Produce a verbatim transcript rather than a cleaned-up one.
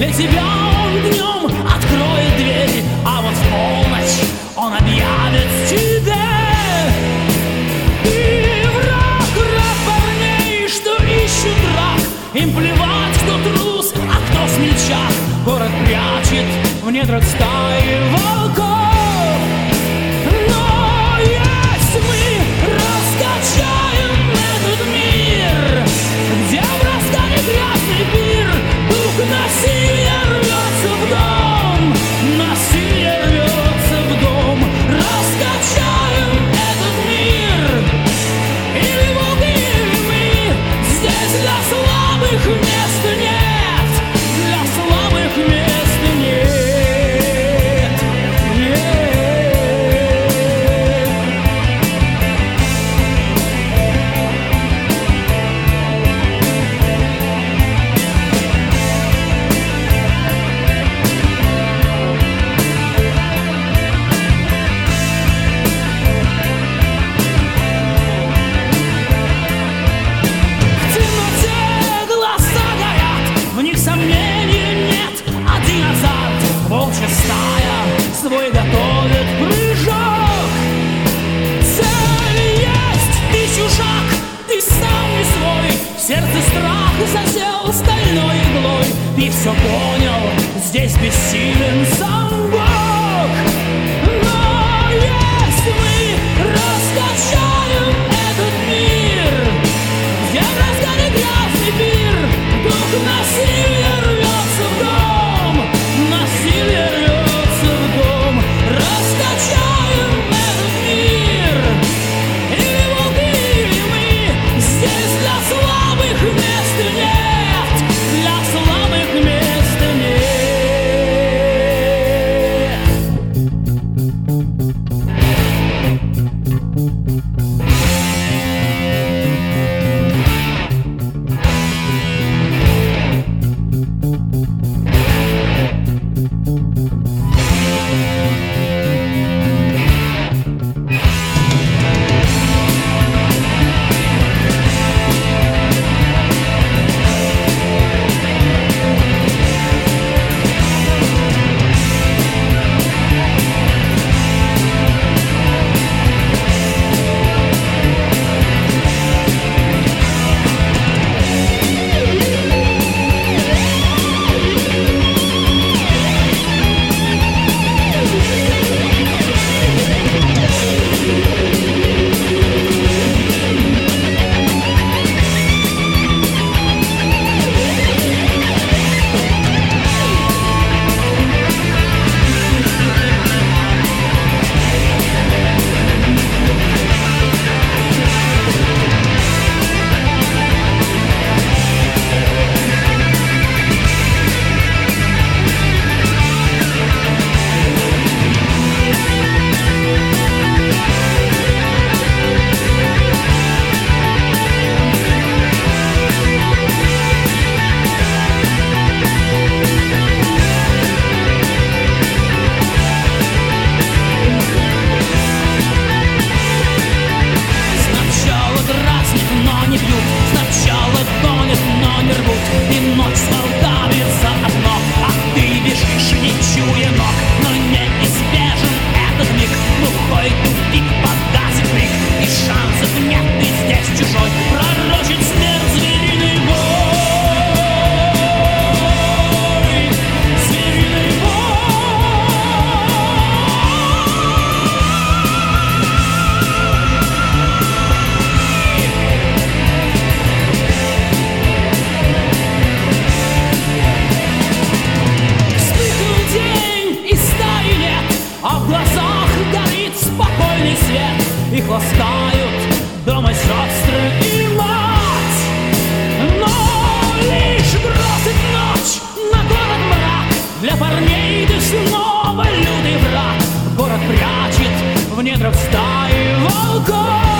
Для тебя он днем откроет дверь, а вот в полночь он объявит тебе. И враг, враг парней, что ищут драк. Им плевать, кто трус, а кто смельчак. Город прячет в недрах стаи волков. Но если мы раскачаем этот мир, где в раскане грязный пир, дух насилия рвется в дом, насилие рвется в дом. Раскачаем этот мир, или волки, или мы. Здесь для слабых места нет, для слабых места нет. Волчья стая свой готовит прыжок. Цель есть, ты чужак, ты сам не свой. В сердце страх засел стальной иглой. Ты все понял, здесь бессилен сам Бог. Но если мы раскачаем этот мир, где в разгаре грязный пир, дух насилия рвется в дом, насилие рвется в дом. Раскачаем этот мир, или волки, или мы. Здесь для слабых места нет, для слабых места нет. Сначала гонят, но не рвут, и ночь с волками заодно. А ты бежишь, не чуя ног, но неизбежен этот миг. Глухой тупик, погасит крик, и шансов нет, ты здесь чужой. Пророчит смерть звериный бой, звериный а в глазах горит спокойный свет. Их ласкают дома сестры и мать. Но лишь бросит ночь на город мрак. Для парней ты снова лютый враг. Город прячет в недрах стаи волков.